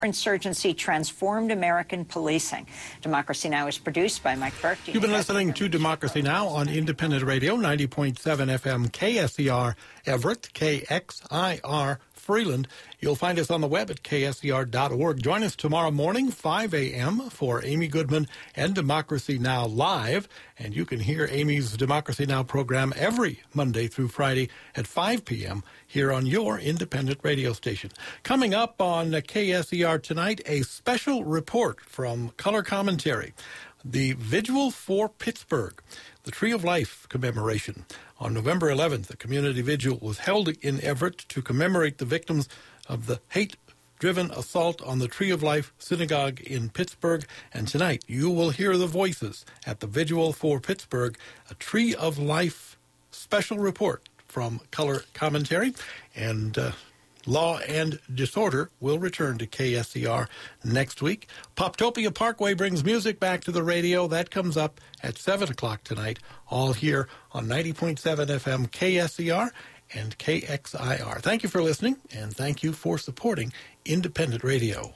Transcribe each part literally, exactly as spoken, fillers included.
Insurgency transformed American policing. Democracy Now! Is produced by Mike Burke. You've been listening to Democracy Now! On Independent Radio, ninety point seven F M K S E R Everett, K X I R Freeland. You'll find us on the web at K S E R dot org. Join us tomorrow morning, five a.m. for Amy Goodman and Democracy Now! Live. And you can hear Amy's Democracy Now! Program every Monday through Friday at five p.m. here on your independent radio station. Coming up on K S E R tonight, a special report from Color Commentary. The Vigil for Pittsburgh, the Tree of Life commemoration. On November eleventh, a community vigil was held in Everett to commemorate the victims of the hate-driven assault on the Tree of Life Synagogue in Pittsburgh. And tonight, you will hear the voices at the Vigil for Pittsburgh, a Tree of Life special report from Color Commentary. And uh, Law and Disorder will return to K S E R next week. Poptopia Parkway brings music back to the radio. That comes up at seven o'clock tonight, all here on ninety point seven F M K S E R and K X I R. Thank you for listening, and thank you for supporting independent radio.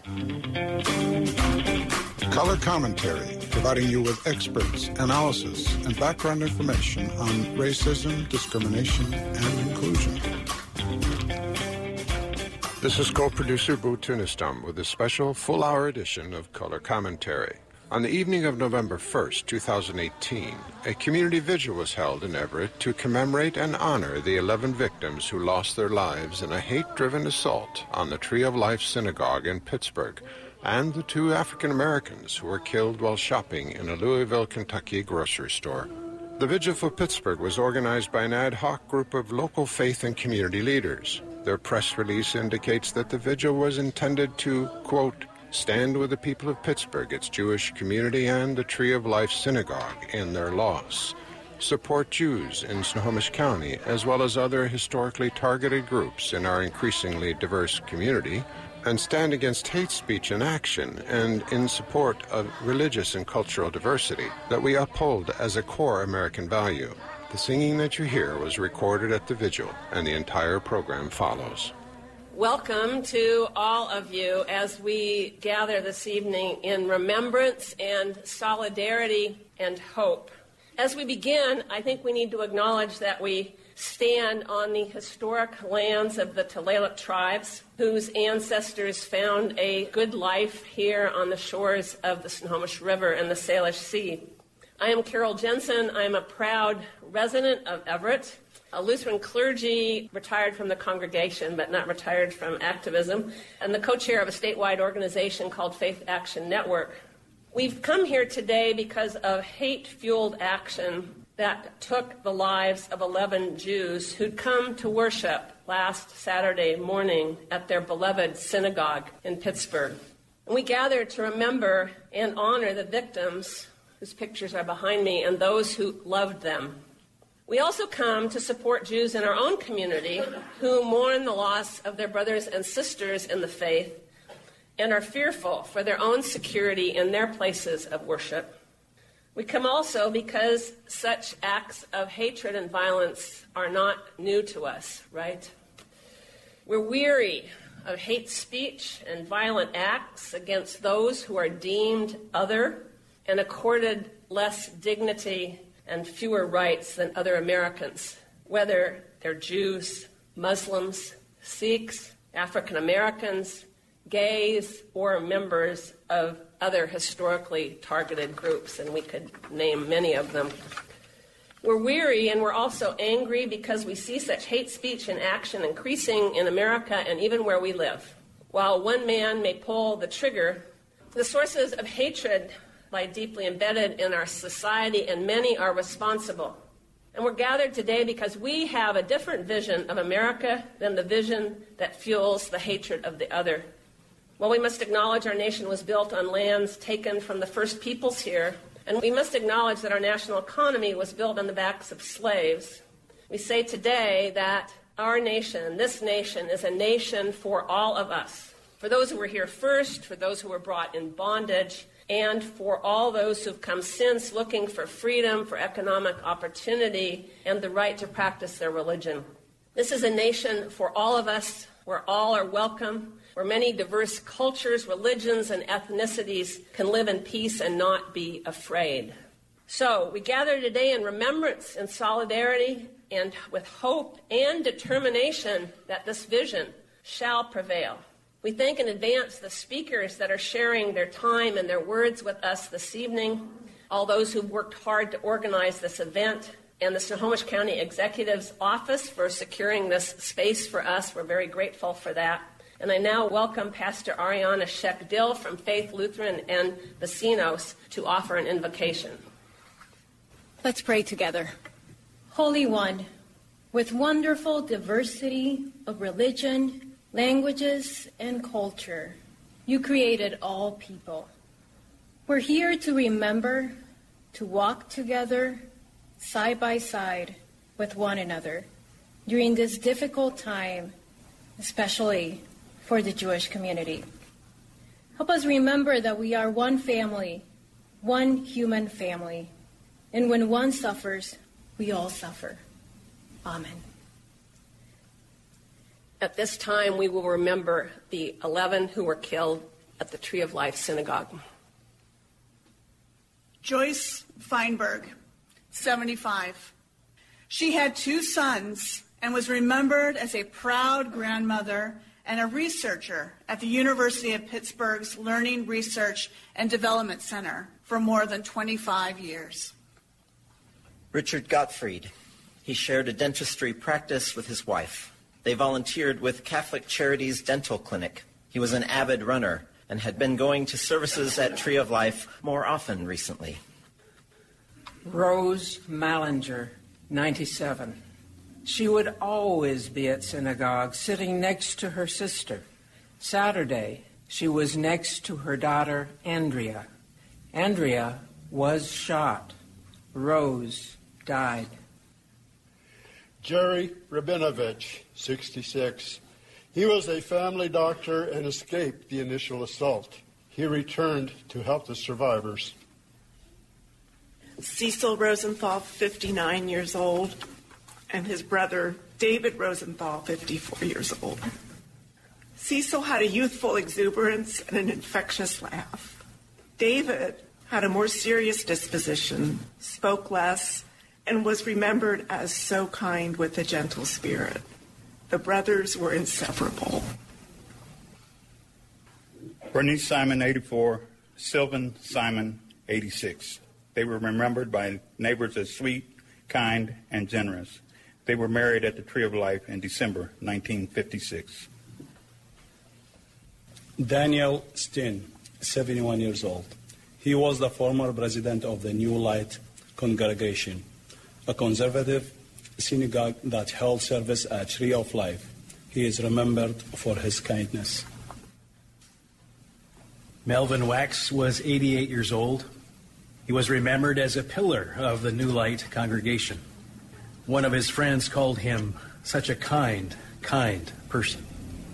Color Commentary, providing you with experts, analysis, and background information on racism, discrimination, and inclusion. This is co-producer Boo Tunistam with a special full-hour edition of Color Commentary. On the evening of November first, two thousand eighteen, a community vigil was held in Everett to commemorate and honor the eleven victims who lost their lives in a hate-driven assault on the Tree of Life Synagogue in Pittsburgh, and the two African Americans who were killed while shopping in a Louisville, Kentucky grocery store. The Vigil for Pittsburgh was organized by an ad hoc group of local faith and community leaders. Their press release indicates that the vigil was intended to, quote, stand with the people of Pittsburgh, its Jewish community, and the Tree of Life Synagogue in their loss, support Jews in Snohomish County, as well as other historically targeted groups in our increasingly diverse community, and stand against hate speech in action and in support of religious and cultural diversity that we uphold as a core American value. The singing that you hear was recorded at the vigil, and the entire program follows. Welcome to all of you as we gather this evening in remembrance and solidarity and hope. As we begin, I think we need to acknowledge that we stand on the historic lands of the Tulalip tribes, whose ancestors found a good life here on the shores of the Snohomish River and the Salish Sea. I am Carol Jensen. I am a proud resident of Everett, a Lutheran clergy, retired from the congregation, but not retired from activism, and the co-chair of a statewide organization called Faith Action Network. We've come here today because of hate-fueled action that took the lives of eleven Jews who'd come to worship last Saturday morning at their beloved synagogue in Pittsburgh. And we gathered to remember and honor the victims, whose pictures are behind me, and those who loved them. We also come to support Jews in our own community who mourn the loss of their brothers and sisters in the faith and are fearful for their own security in their places of worship. We come also because such acts of hatred and violence are not new to us, right? We're weary of hate speech and violent acts against those who are deemed other and accorded less dignity and fewer rights than other Americans, whether they're Jews, Muslims, Sikhs, African Americans, gays, or members of other historically targeted groups, and we could name many of them. We're weary and we're also angry because we see such hate speech and action increasing in America and even where we live. While one man may pull the trigger, the sources of hatred lie deeply embedded in our society, and many are responsible. And we're gathered today because we have a different vision of America than the vision that fuels the hatred of the other. Well, we must acknowledge our nation was built on lands taken from the first peoples here, and we must acknowledge that our national economy was built on the backs of slaves. We say today that our nation, this nation, is a nation for all of us, for those who were here first, for those who were brought in bondage, and for all those who've come since looking for freedom, for economic opportunity, and the right to practice their religion. This is a nation for all of us, where all are welcome, where many diverse cultures, religions, and ethnicities can live in peace and not be afraid. So we gather today in remembrance and solidarity and with hope and determination that this vision shall prevail. We thank in advance the speakers that are sharing their time and their words with us this evening, all those who've worked hard to organize this event, and the Snohomish County Executive's Office for securing this space for us. We're very grateful for that. And I now welcome Pastor Ariana Sheck-Dill from Faith Lutheran and Vecinos to offer an invocation. Let's pray together. Holy One, with wonderful diversity of religion, languages, and culture, you created all people. We're here to remember, to walk together, side by side with one another during this difficult time, especially for the Jewish community. Help us remember that we are one family, one human family, and when one suffers, we all suffer. Amen. At this time, we will remember the eleven who were killed at the Tree of Life Synagogue. Joyce Feinberg, seventy-five. She had two sons and was remembered as a proud grandmother and a researcher at the University of Pittsburgh's Learning, Research, and Development Center for more than twenty-five years. Richard Gottfried. He shared a dentistry practice with his wife. They volunteered with Catholic Charities Dental Clinic. He was an avid runner and had been going to services at Tree of Life more often recently. Rose Mallinger, ninety-seven. She would always be at synagogue, sitting next to her sister. Saturday, she was next to her daughter, Andrea. Andrea was shot. Rose died. Jerry Rabinovich, sixty-six. He was a family doctor and escaped the initial assault. He returned to help the survivors. Cecil Rosenthal, fifty-nine years old, and his brother, David Rosenthal, fifty-four years old. Cecil had a youthful exuberance and an infectious laugh. David had a more serious disposition, spoke less, and was remembered as so kind with a gentle spirit. The brothers were inseparable. Bernice Simon, eighty-four, Sylvan Simon, eighty-six. They were remembered by neighbors as sweet, kind, and generous. They were married at the Tree of Life in December nineteen fifty-six. Daniel Steen, seventy-one years old. He was the former president of the New Light Congregation, a conservative synagogue that held service at Tree of Life. He is remembered for his kindness. Melvin Wax was eighty-eight years old. He was remembered as a pillar of the New Light congregation. One of his friends called him such a kind, kind person.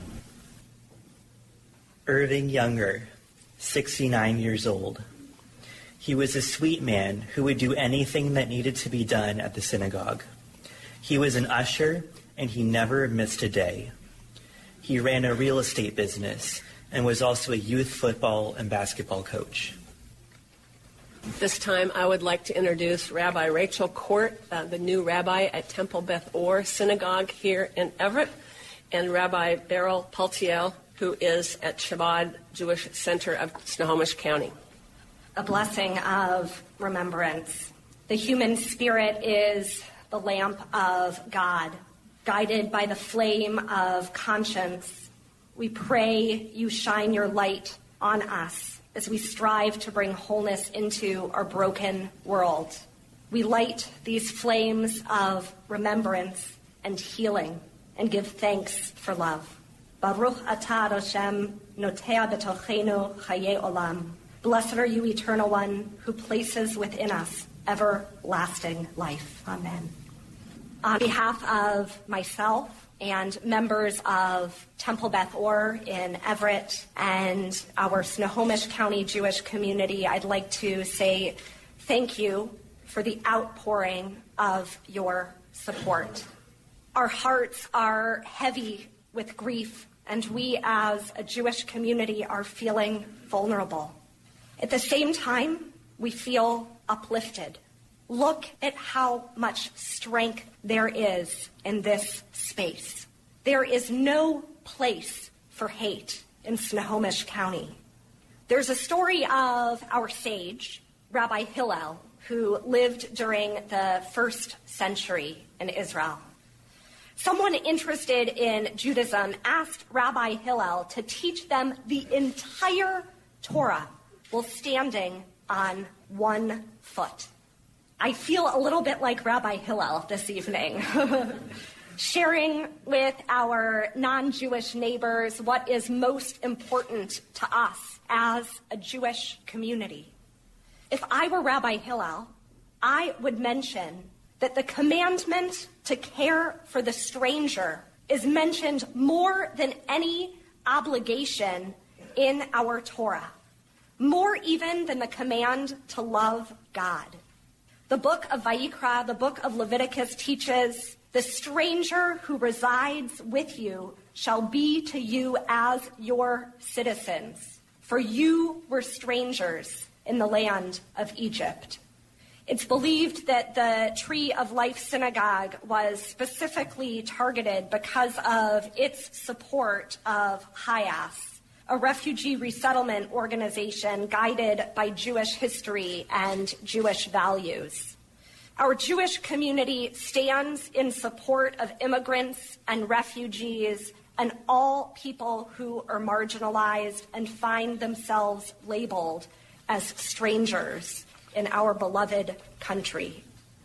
Irving Younger, sixty-nine years old. He was a sweet man who would do anything that needed to be done at the synagogue. He was an usher, and he never missed a day. He ran a real estate business and was also a youth football and basketball coach. This time, I would like to introduce Rabbi Rachel Court, uh, the new rabbi at Temple Beth Or Synagogue here in Everett, and Rabbi Beryl Paltiel, who is at Chabad Jewish Center of Snohomish County. A blessing of remembrance. The human spirit is the lamp of God, guided by the flame of conscience. We pray you shine your light on us as we strive to bring wholeness into our broken world. We light these flames of remembrance and healing and give thanks for love. Baruch atah Hashem notea b'tochenu chayei olam. Blessed are you, Eternal One, who places within us everlasting life. Amen. On behalf of myself and members of Temple Beth Or in Everett and our Snohomish County Jewish community, I'd like to say thank you for the outpouring of your support. Our hearts are heavy with grief and we as a Jewish community are feeling vulnerable. At the same time, we feel uplifted. Look at how much strength there is in this space. There is no place for hate in Snohomish County. There's a story of our sage, Rabbi Hillel, who lived during the first century in Israel. Someone interested in Judaism asked Rabbi Hillel to teach them the entire Torah while standing on one foot. I feel a little bit like Rabbi Hillel this evening, sharing with our non-Jewish neighbors what is most important to us as a Jewish community. If I were Rabbi Hillel, I would mention that the commandment to care for the stranger is mentioned more than any obligation in our Torah, more even than the command to love God. The book of Vayikra, the book of Leviticus teaches, the stranger who resides with you shall be to you as your citizens, for you were strangers in the land of Egypt. It's believed that the Tree of Life Synagogue was specifically targeted because of its support of Hayas, a refugee resettlement organization guided by Jewish history and Jewish values. Our Jewish community stands in support of immigrants and refugees and all people who are marginalized and find themselves labeled as strangers in our beloved country.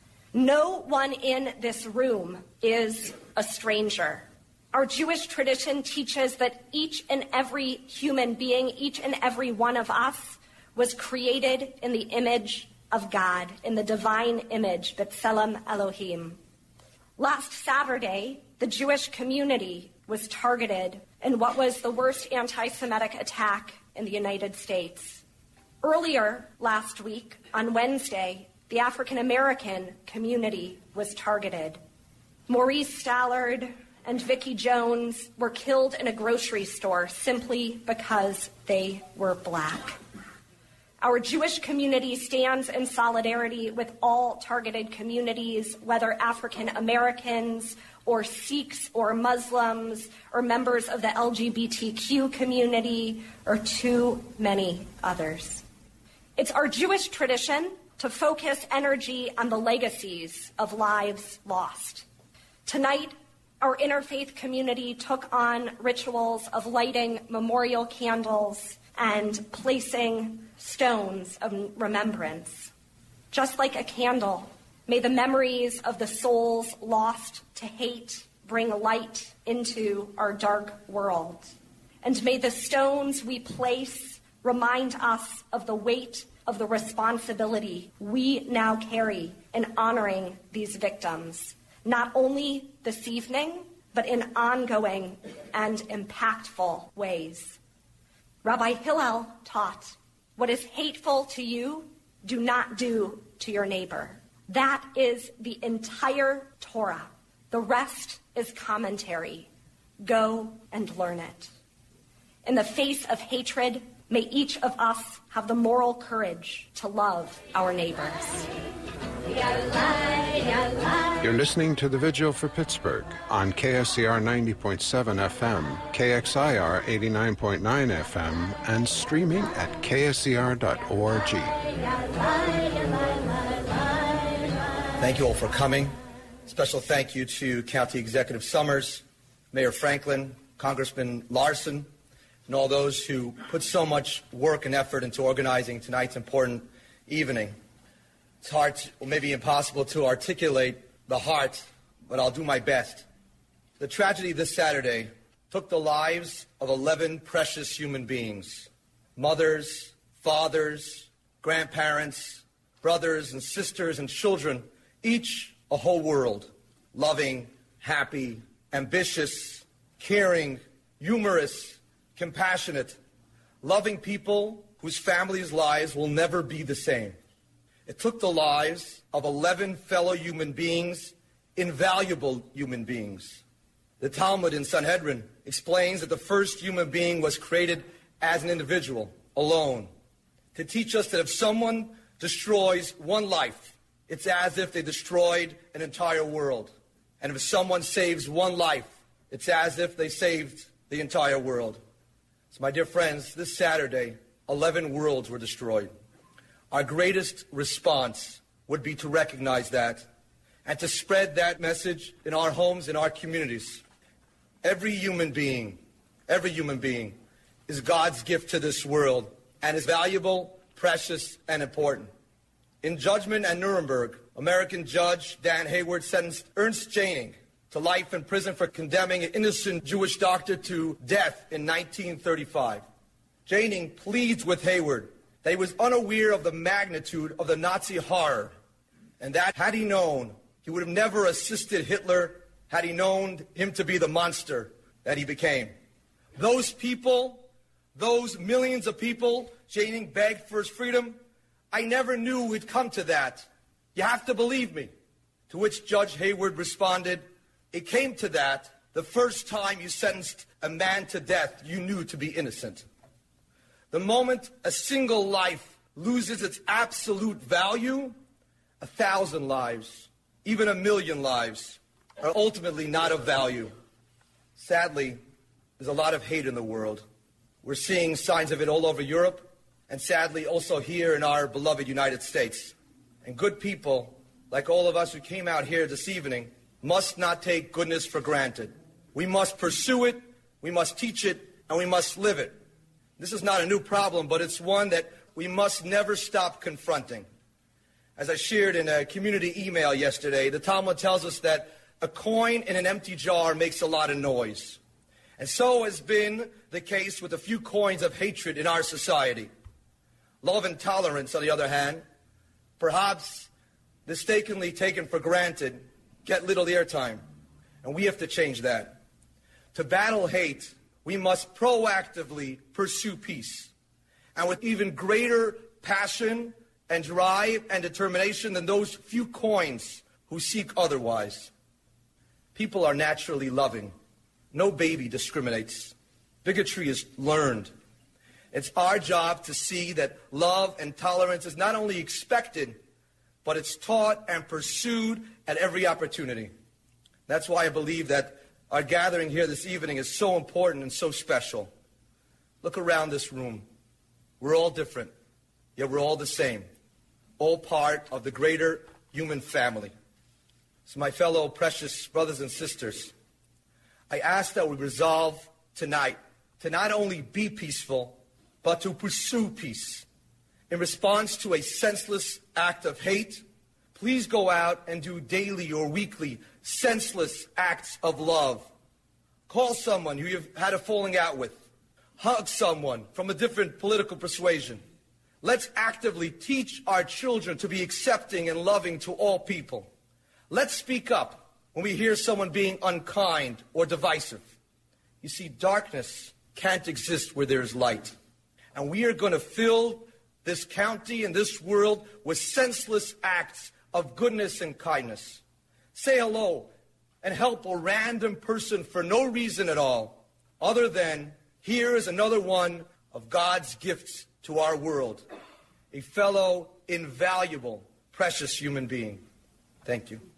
No one in this room is a stranger. Our Jewish tradition teaches that each and every human being, each and every one of us, was created in the image of God, in the divine image, B'Tselem Elohim. Last Saturday, the Jewish community was targeted in what was the worst anti-Semitic attack in the United States. Earlier last week, on Wednesday, the African-American community was targeted. Maurice Stallard and Vicki Jones were killed in a grocery store simply because they were black. Our Jewish community stands in solidarity with all targeted communities, whether African Americans or Sikhs or Muslims or members of the L G B T Q community or too many others. It's our Jewish tradition to focus energy on the legacies of lives lost. Tonight, our interfaith community took on rituals of lighting memorial candles and placing stones of remembrance. Just like a candle, may the memories of the souls lost to hate bring light into our dark world. And may the stones we place remind us of the weight of the responsibility we now carry in honoring these victims, not only this evening, but in ongoing and impactful ways. Rabbi Hillel taught, what is hateful to you, do not do to your neighbor. That is the entire Torah. The rest is commentary. Go and learn it. In the face of hatred, may each of us have the moral courage to love our neighbors. You're listening to the Vigil for Pittsburgh on K S E R ninety point seven F M, K X I R eighty-nine point nine F M, and streaming at K S E R dot org. Thank you all for coming. Special thank you to County Executive Summers, Mayor Franklin, Congressman Larson, and all those who put so much work and effort into organizing tonight's important evening. It's hard, to, or maybe impossible, to articulate the heart, but I'll do my best. The tragedy this Saturday took the lives of eleven precious human beings, mothers, fathers, grandparents, brothers and sisters and children, each a whole world, loving, happy, ambitious, caring, humorous, compassionate, loving people whose families' lives will never be the same. It took the lives of eleven fellow human beings, invaluable human beings. The Talmud in Sanhedrin explains that the first human being was created as an individual, alone, to teach us that if someone destroys one life, it's as if they destroyed an entire world. And if someone saves one life, it's as if they saved the entire world. So, my dear friends, this Saturday, eleven worlds were destroyed. Our greatest response would be to recognize that and to spread that message in our homes, in our communities. Every human being, every human being is God's gift to this world and is valuable, precious, and important. In judgment at Nuremberg, American judge Dan Hayward sentenced Ernst Janning to life in prison for condemning an innocent Jewish doctor to death in nineteen thirty-five. Janning pleads with Hayward that he was unaware of the magnitude of the Nazi horror, and that had he known, he would have never assisted Hitler had he known him to be the monster that he became. Those people, those millions of people, Janning begged for his freedom, I never knew we'd come to that. You have to believe me. To which Judge Hayward responded, it came to that the first time you sentenced a man to death you knew to be innocent. The moment a single life loses its absolute value, a thousand lives, even a million lives, are ultimately not of value. Sadly, there's a lot of hate in the world. We're seeing signs of it all over Europe, and sadly also here in our beloved United States. And good people, like all of us who came out here this evening, must not take goodness for granted. We must pursue it, we must teach it, and we must live it. This is not a new problem, but it's one that we must never stop confronting. As I shared in a community email yesterday, the Talmud tells us that a coin in an empty jar makes a lot of noise. And so has been the case with a few coins of hatred in our society. Love and tolerance, on the other hand, perhaps mistakenly taken for granted, get little airtime. And we have to change that. To battle hate, we must proactively pursue peace. And with even greater passion and drive and determination than those few coins who seek otherwise. People are naturally loving. No baby discriminates. Bigotry is learned. It's our job to see that love and tolerance is not only expected, but it's taught and pursued at every opportunity. That's why I believe that our gathering here this evening is so important and so special. Look around this room. We're all different, yet we're all the same. All part of the greater human family. So my fellow precious brothers and sisters, I ask that we resolve tonight to not only be peaceful, but to pursue peace. In response to a senseless act of hate, please go out and do daily or weekly senseless acts of love. Call someone who you've had a falling out with. Hug someone from a different political persuasion. Let's actively teach our children to be accepting and loving to all people. Let's speak up when we hear someone being unkind or divisive. You see, darkness can't exist where there is light. And we are going to fill this county and this world with senseless acts of goodness and kindness. Say hello and help a random person for no reason at all, other than here is another one of God's gifts to our world, a fellow invaluable, precious human being. Thank you.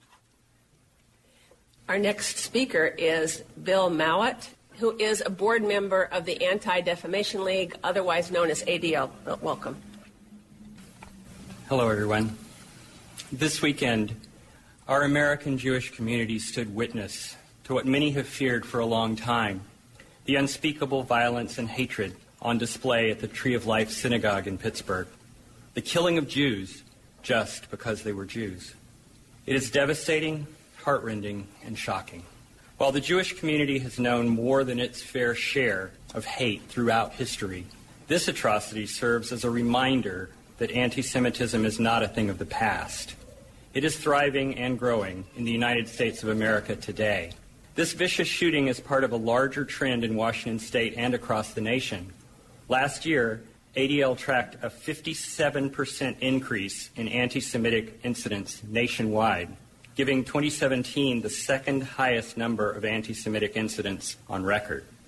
Our next speaker is Bill Mowat, who is a board member of the Anti-Defamation League, otherwise known as A D L. Welcome. Hello, everyone. This weekend, our American Jewish community stood witness to what many have feared for a long time, the unspeakable violence and hatred on display at the Tree of Life Synagogue in Pittsburgh, the killing of Jews just because they were Jews. It is devastating, heartrending, and shocking. While the Jewish community has known more than its fair share of hate throughout history, this atrocity serves as a reminder that anti-Semitism is not a thing of the past. It is thriving and growing in the United States of America today. This vicious shooting is part of a larger trend in Washington State and across the nation. Last year, A D L tracked a fifty-seven percent increase in anti-Semitic incidents nationwide, giving twenty seventeen the second highest number of anti-Semitic incidents on record.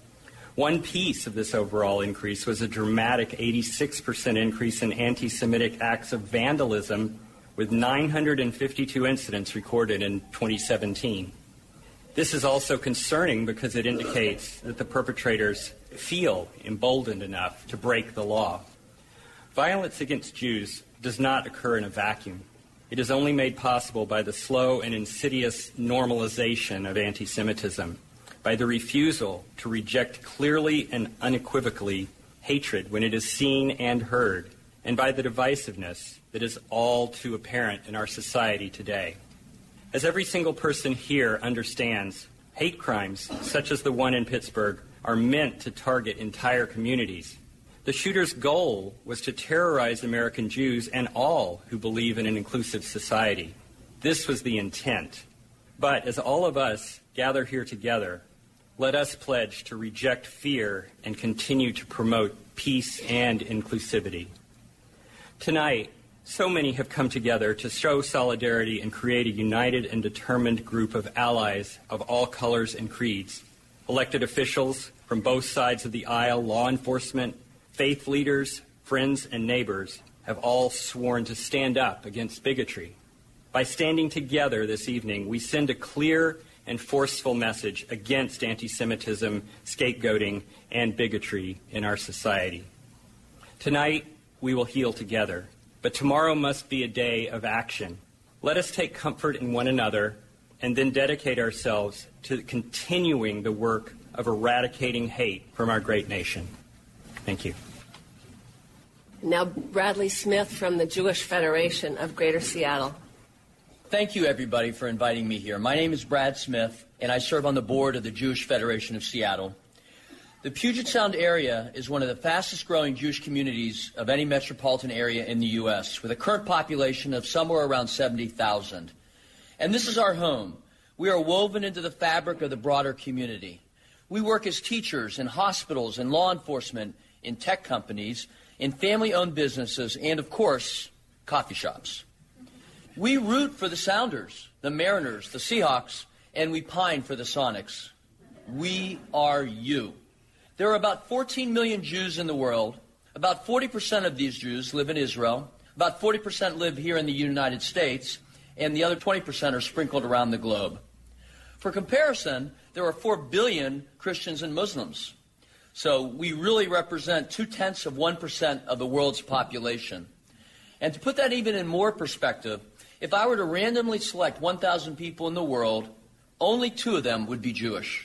One piece of this overall increase was a dramatic eighty-six percent increase in anti-Semitic acts of vandalism, with nine hundred fifty-two incidents recorded in twenty seventeen. This is also concerning because it indicates that the perpetrators feel emboldened enough to break the law. Violence against Jews does not occur in a vacuum. It is only made possible by the slow and insidious normalization of anti-Semitism, by the refusal to reject clearly and unequivocally hatred when it is seen and heard, and by the divisiveness that is all too apparent in our society today. As every single person here understands, hate crimes, such as the one in Pittsburgh, are meant to target entire communities. The shooter's goal was to terrorize American Jews and all who believe in an inclusive society. This was the intent. But as all of us gather here together, let us pledge to reject fear and continue to promote peace and inclusivity. Tonight, so many have come together to show solidarity and create a united and determined group of allies of all colors and creeds. Elected officials from both sides of the aisle, law enforcement, faith leaders, friends, and neighbors have all sworn to stand up against bigotry. By standing together this evening, we send a clear and forceful message against anti-Semitism, scapegoating, and bigotry in our society. Tonight, we will heal together. But tomorrow must be a day of action. Let us take comfort in one another and then dedicate ourselves to continuing the work of eradicating hate from our great nation. Thank you. Now, Bradley Smith from the Jewish Federation of Greater Seattle. Thank you, everybody, for inviting me here. My name is Brad Smith, and I serve on the board of the Jewish Federation of Seattle. The Puget Sound area is one of the fastest-growing Jewish communities of any metropolitan area in the U S, with a current population of somewhere around seventy thousand. And this is our home. We are woven into the fabric of the broader community. We work as teachers in hospitals and law enforcement, in tech companies, in family-owned businesses, and, of course, coffee shops. We root for the Sounders, the Mariners, the Seahawks, and we pine for the Sonics. We are you. There are about fourteen million Jews in the world. About forty percent of these Jews live in Israel. About forty percent live here in the United States. And the other twenty percent are sprinkled around the globe. For comparison, there are four billion Christians and Muslims. So we really represent two-tenths of one percent of the world's population. And to put that even in more perspective, if I were to randomly select one thousand people in the world, only two of them would be Jewish.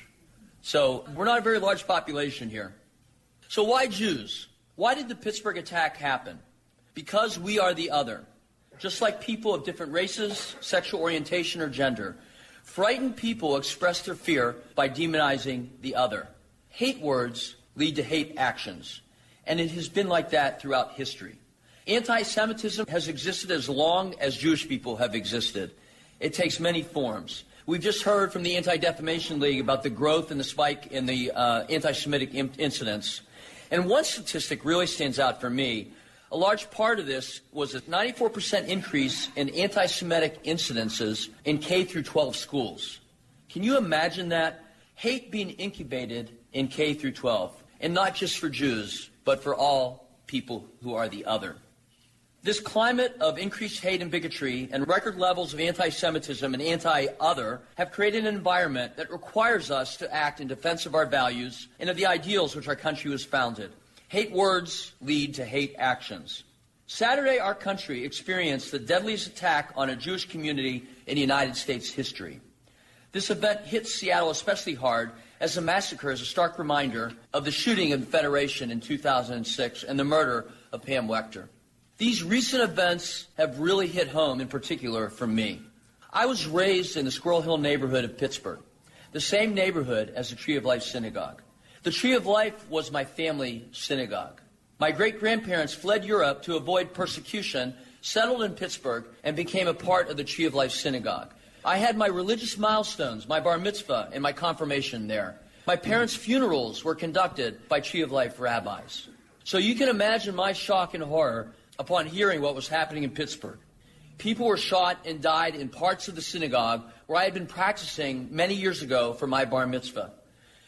So we're not a very large population here. So why Jews? Why did the Pittsburgh attack happen? Because we are the other. Just like people of different races, sexual orientation, or gender. Frightened people express their fear by demonizing the other. Hate words lead to hate actions. And it has been like that throughout history. Anti-Semitism has existed as long as Jewish people have existed. It takes many forms. We've just heard from the Anti-Defamation League about the growth and the spike in the uh, anti-Semitic im- incidents. And one statistic really stands out for me. A large part of this was a ninety-four percent increase in anti-Semitic incidences in K through twelve schools. Can you imagine that? Hate being incubated in K through twelve. And not just for Jews, but for all people who are the other. This climate of increased hate and bigotry and record levels of anti-Semitism and anti-other have created an environment that requires us to act in defense of our values and of the ideals which our country was founded. Hate words lead to hate actions. Saturday, our country experienced the deadliest attack on a Jewish community in United States history. This event hit Seattle especially hard, as the massacre is a stark reminder of the shooting of the Federation in two thousand six and the murder of Pam Wechter. These recent events have really hit home, in particular for me. I was raised in the Squirrel Hill neighborhood of Pittsburgh, the same neighborhood as the Tree of Life Synagogue. The Tree of Life was my family synagogue. My great-grandparents fled Europe to avoid persecution, settled in Pittsburgh, and became a part of the Tree of Life Synagogue. I had my religious milestones, my bar mitzvah, and my confirmation there. My parents' funerals were conducted by Tree of Life rabbis. So you can imagine my shock and horror upon hearing what was happening in Pittsburgh. People were shot and died in parts of the synagogue where I had been practicing many years ago for my bar mitzvah.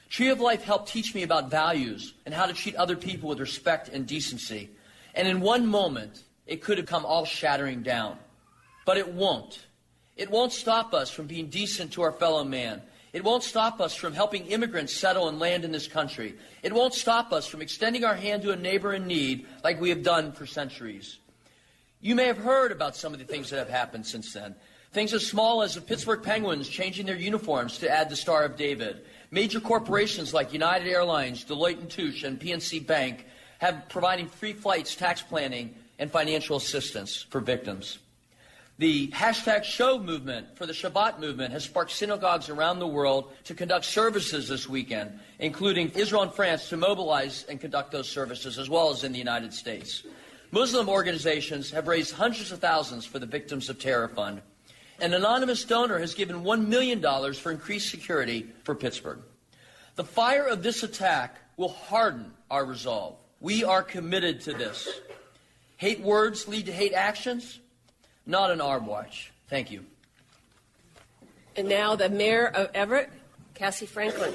Tree of Life helped teach me about values and how to treat other people with respect and decency. And in one moment, it could have come all shattering down. But it won't. It won't stop us from being decent to our fellow man. It won't stop us from helping immigrants settle and land in this country. It won't stop us from extending our hand to a neighbor in need like we have done for centuries. You may have heard about some of the things that have happened since then. Things as small as the Pittsburgh Penguins changing their uniforms to add the Star of David. Major corporations like United Airlines, Deloitte and Touche, and P N C Bank have providing free flights, tax planning, and financial assistance for victims. The hashtag show movement for the Shabbat movement has sparked synagogues around the world to conduct services this weekend, including Israel and France to mobilize and conduct those services, as well as in the United States. Muslim organizations have raised hundreds of thousands for the Victims of Terror Fund. An anonymous donor has given one million dollars for increased security for Pittsburgh. The fire of this attack will harden our resolve. We are committed to this. Hate words lead to hate actions? Not on our watch. Thank you. And now the Mayor of Everett, Cassie Franklin.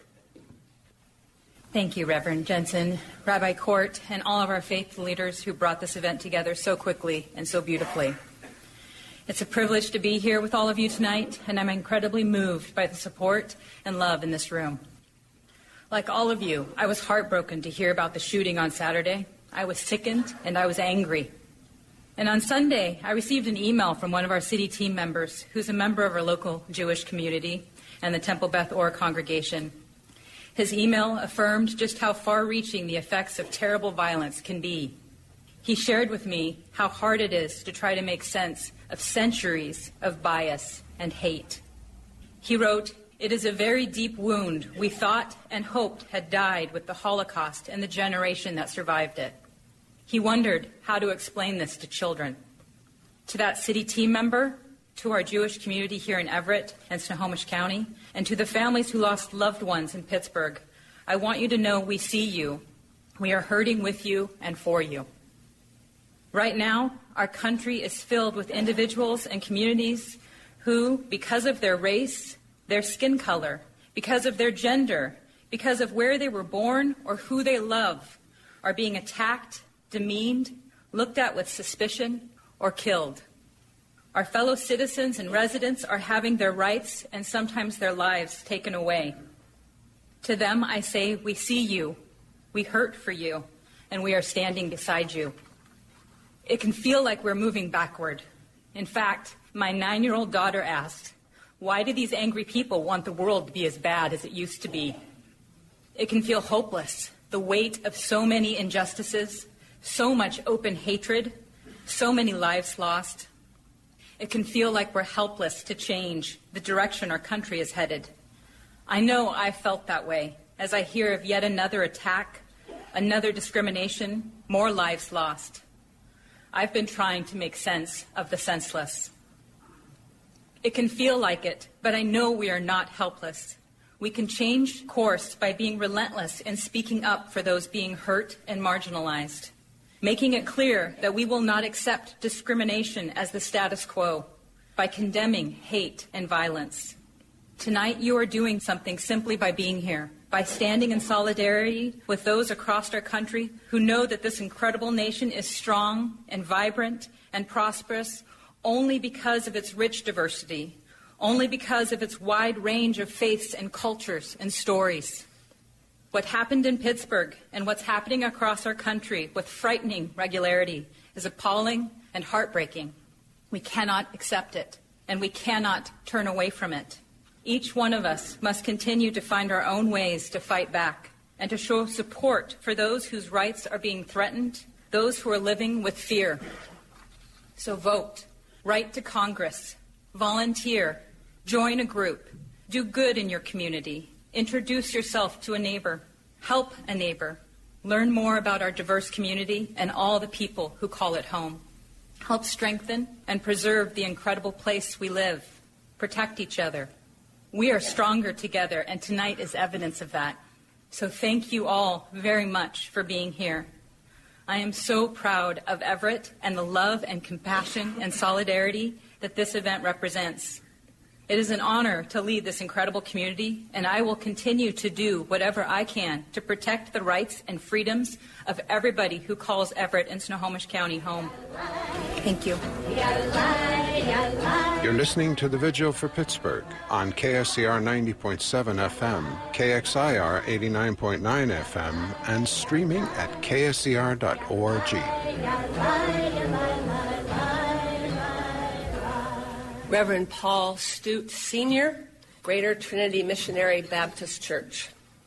Thank you, Reverend Jensen, Rabbi Court, and all of our faith leaders who brought this event together so quickly and so beautifully. It's a privilege to be here with all of you tonight, and I'm incredibly moved by the support and love in this room. Like all of you, I was heartbroken to hear about the shooting on Saturday. I was sickened and I was angry. And on Sunday, I received an email from one of our city team members who's a member of our local Jewish community and the Temple Beth Or congregation. His email affirmed just how far-reaching the effects of terrible violence can be. He shared with me how hard it is to try to make sense of centuries of bias and hate. He wrote, "It is a very deep wound we thought and hoped had died with the Holocaust and the generation that survived it." He wondered how to explain this to children. To that city team member, to our Jewish community here in Everett and Snohomish County, and to the families who lost loved ones in Pittsburgh, I want you to know we see you. We are hurting with you and for you. Right now, our country is filled with individuals and communities who, because of their race, their skin color, because of their gender, because of where they were born or who they love, are being attacked, demeaned, looked at with suspicion, or killed. Our fellow citizens and residents are having their rights and sometimes their lives taken away. To them, I say, we see you, we hurt for you, and we are standing beside you. It can feel like we're moving backward. In fact, my nine-year-old daughter asked, why do these angry people want the world to be as bad as it used to be? It can feel hopeless, the weight of so many injustices, so much open hatred, so many lives lost. It can feel like we're helpless to change the direction our country is headed. I know I felt that way as I hear of yet another attack, another discrimination, more lives lost. I've been trying to make sense of the senseless. It can feel like it, but I know we are not helpless. We can change course by being relentless in speaking up for those being hurt and marginalized, making it clear that we will not accept discrimination as the status quo by condemning hate and violence. Tonight, you are doing something simply by being here, by standing in solidarity with those across our country who know that this incredible nation is strong and vibrant and prosperous only because of its rich diversity, only because of its wide range of faiths and cultures and stories. What happened in Pittsburgh and what's happening across our country with frightening regularity is appalling and heartbreaking. We cannot accept it, and we cannot turn away from it. Each one of us must continue to find our own ways to fight back and to show support for those whose rights are being threatened, those who are living with fear. So vote, write to Congress, volunteer, join a group, do good in your community, introduce yourself to a neighbor, help a neighbor, learn more about our diverse community and all the people who call it home. Help strengthen and preserve the incredible place we live, protect each other. We are stronger together, and tonight is evidence of that. So thank you all very much for being here. I am so proud of Everett and the love and compassion and solidarity that this event represents. It is an honor to lead this incredible community, and I will continue to do whatever I can to protect the rights and freedoms of everybody who calls Everett and Snohomish County home. Thank you. You're listening to The Vigil for Pittsburgh on K S E R ninety point seven F M, K X I R eighty-nine point nine F M, and streaming at K S E R dot org. Reverend Paul Stute, Senior, Greater Trinity Missionary Baptist Church.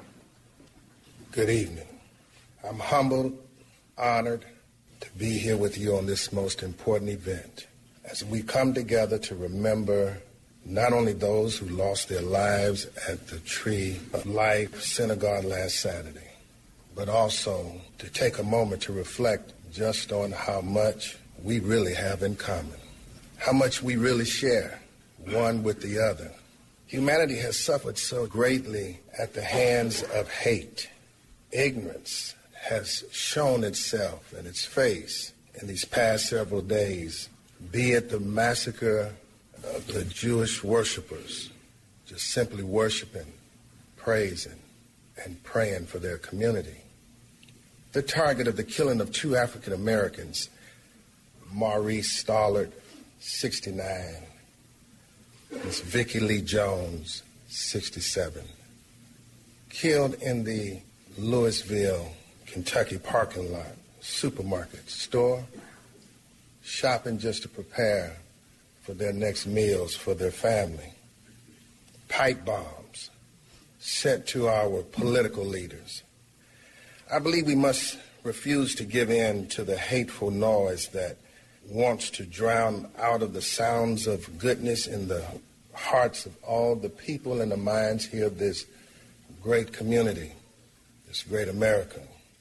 Good evening. I'm humbled, honored to be here with you on this most important event as we come together to remember not only those who lost their lives at the Tree of Life Synagogue last Saturday, but also to take a moment to reflect just on how much we really have in common, how much we really share one with the other. Humanity has suffered so greatly at the hands of hate. Ignorance has shown itself in its face in these past several days, be it the massacre of the Jewish worshipers, just simply worshiping, praising, and praying for their community. The target of the killing of two African Americans, Maurice Stallard, sixty-nine, Miss Vicki Lee Jones, sixty-seven, killed in the Louisville, Kentucky parking lot, supermarket, store, shopping just to prepare for their next meals for their family. Pipe bombs sent to our political leaders. I believe we must refuse to give in to the hateful noise that wants to drown out of the sounds of goodness in the hearts of all the people and the minds here of this great community, this great America.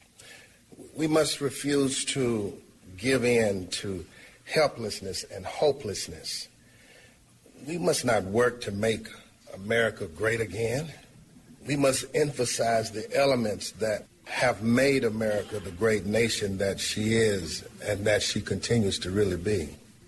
We must refuse to give in to helplessness and hopelessness. We must not work to make America great again. We must emphasize the elements that have made America the great nation that she is and that she continues to really be.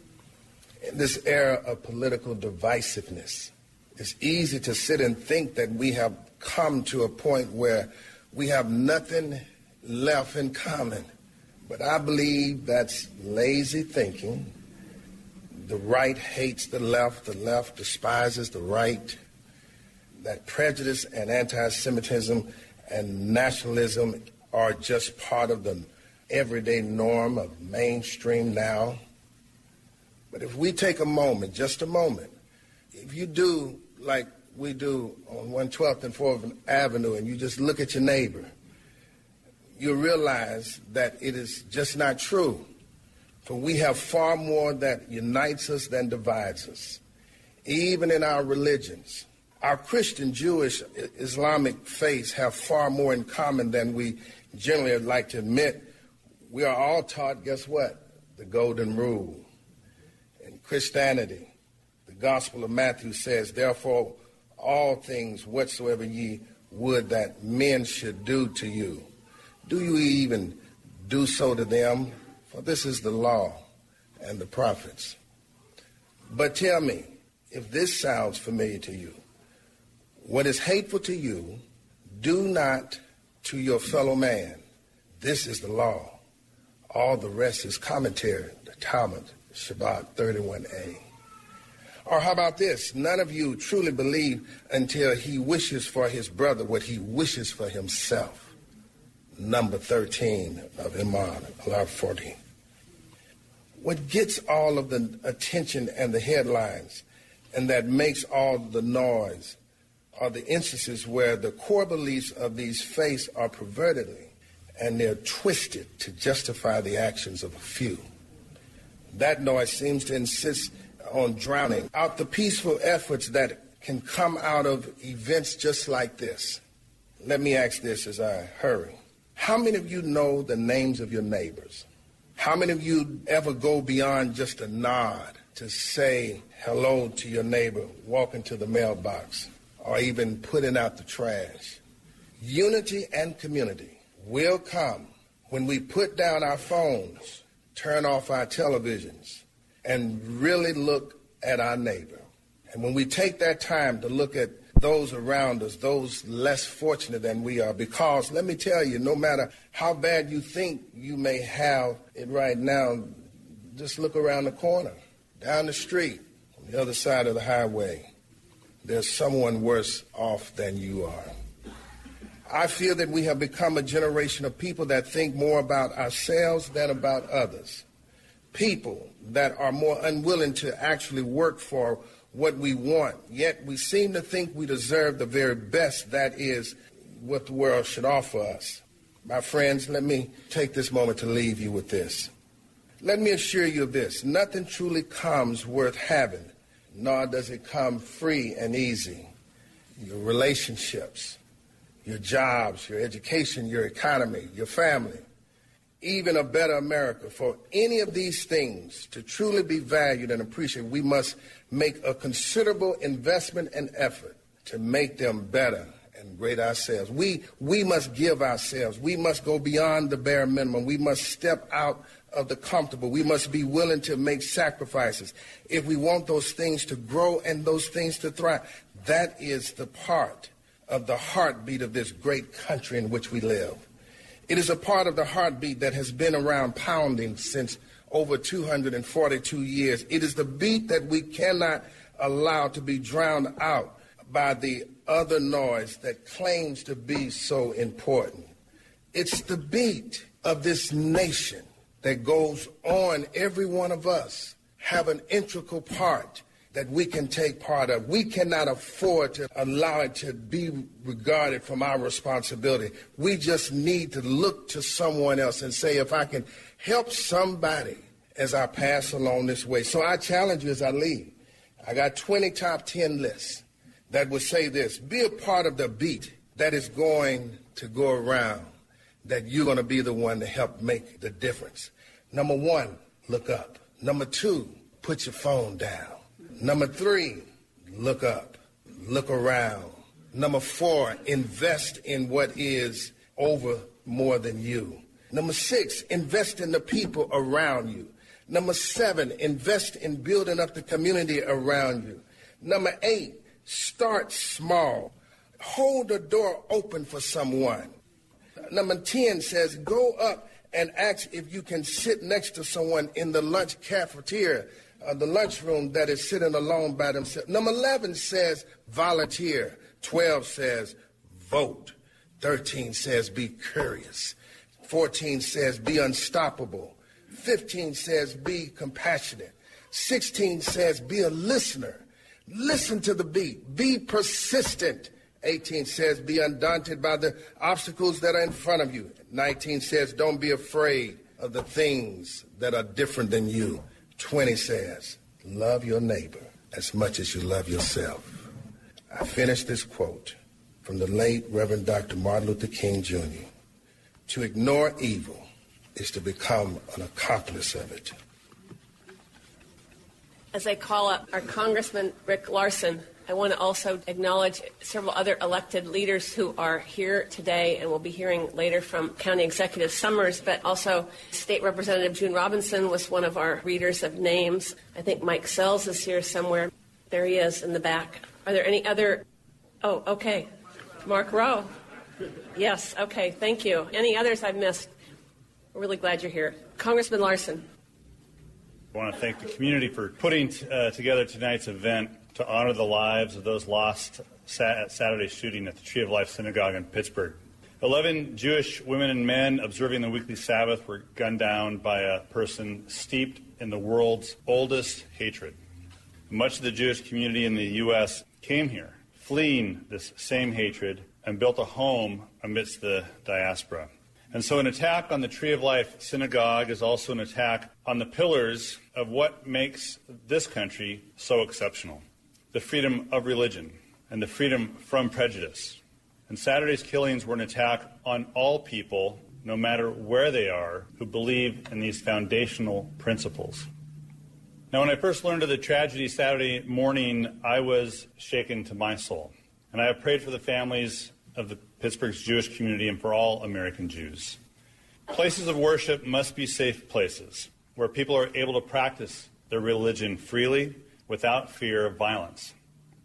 In this era of political divisiveness, it's easy to sit and think that we have come to a point where we have nothing left in common. But I believe that's lazy thinking. The right hates the left, the left despises the right. That prejudice and anti-Semitism and nationalism are just part of the everyday norm of mainstream now. But if we take a moment, just a moment, if you do like we do on one twelfth and fourth Avenue and you just look at your neighbor, you realize that it is just not true. For we have far more that unites us than divides us, even in our religions. Our Christian, Jewish, Islamic faiths have far more in common than we generally like to admit. We are all taught, guess what? The golden rule. In Christianity, the Gospel of Matthew says, therefore, all things whatsoever ye would that men should do to you, do you even do so to them? For this is the law and the prophets. But tell me, if this sounds familiar to you, what is hateful to you, do not to your fellow man. This is the law. All the rest is commentary, the Talmud, Shabbat thirty-one A. Or how about this? None of you truly believe until he wishes for his brother what he wishes for himself. Number thirteen of Imam, eleven forty. What gets all of the attention and the headlines and that makes all the noise are the instances where the core beliefs of these faiths are pervertedly and they're twisted to justify the actions of a few. That noise seems to insist on drowning out the peaceful efforts that can come out of events just like this. Let me ask this as I hurry. How many of you know the names of your neighbors? How many of you ever go beyond just a nod to say hello to your neighbor, walking to the mailbox, or even putting out the trash? Unity and community will come when we put down our phones, turn off our televisions, and really look at our neighbor And when we take that time to look at those around us, those less fortunate than we are, because let me tell you, no matter how bad you think you may have it right now, just look around the corner, down the street, on the other side of the highway. There's someone worse off than you are. I feel that we have become a generation of people that think more about ourselves than about others. People that are more unwilling to actually work for what we want, yet we seem to think we deserve the very best that is what the world should offer us. My friends, let me take this moment to leave you with this. Let me assure you of this. Nothing truly comes worth having, nor does it come free and easy. Your relationships, your jobs, your education, your economy, your family, even a better America. For any of these things to truly be valued and appreciated, we must make a considerable investment and effort to make them better and great ourselves. We, we must give ourselves. We must go beyond the bare minimum. We must step out of the comfortable. We must be willing to make sacrifices if we want those things to grow and those things to thrive. That is the part of the heartbeat of this great country in which we live. It is a part of the heartbeat that has been around pounding since over two hundred forty-two years. It is the beat that we cannot allow to be drowned out by the other noise that claims to be so important. It's the beat of this nation that goes on. Every one of us have an integral part that we can take part of. We cannot afford to allow it to be regarded from our responsibility. We just need to look to someone else and say, if I can help somebody as I pass along this way. So I challenge you as I leave. I got twenty top ten lists that would say this: be a part of the beat that is going to go around, that you're going to be the one to help make the difference. Number one, look up. Number two, put your phone down. Number three, look up, look around. Number four, invest in what is over more than you. Number six, invest in the people around you. Number seven, invest in building up the community around you. Number eight, start small. Hold the door open for someone. Number ten says, go up and ask if you can sit next to someone in the lunch cafeteria, uh, the lunchroom that is sitting alone by themselves. Number eleven says, volunteer. twelve says, vote. thirteen says, be curious. fourteen says, be unstoppable. fifteen says, be compassionate. sixteen says, be a listener. Listen to the beat. Be persistent. eighteen says, be undaunted by the obstacles that are in front of you. nineteen says, don't be afraid of the things that are different than you. twenty says, love your neighbor as much as you love yourself. I finished this quote from the late Reverend Doctor Martin Luther King Junior To ignore evil is to become an accomplice of it. As I call up our Congressman Rick Larsen, I want to also acknowledge several other elected leaders who are here today and we'll be hearing later from County Executive Summers, but also State Representative June Robinson was one of our readers of names. I think Mike Sells is here somewhere. There he is in the back. Are there any other? Oh, okay. Mark Rowe. Yes, okay, thank you. Any others I've missed? We're really glad you're here. Congressman Larsen. I want to thank the community for putting uh, together tonight's event to honor the lives of those lost at Saturday's shooting at the Tree of Life Synagogue in Pittsburgh. Eleven Jewish women and men observing the weekly Sabbath were gunned down by a person steeped in the world's oldest hatred. Much of the Jewish community in the U S came here, fleeing this same hatred, and built a home amidst the diaspora. And so an attack on the Tree of Life Synagogue is also an attack on the pillars of what makes this country so exceptional: the freedom of religion and the freedom from prejudice. And Saturday's killings were an attack on all people, no matter where they are, who believe in these foundational principles. Now, when I first learned of the tragedy Saturday morning, I was shaken to my soul. And I have prayed for the families of the Pittsburgh's Jewish community and for all American Jews. Places of worship must be safe places where people are able to practice their religion freely without fear of violence.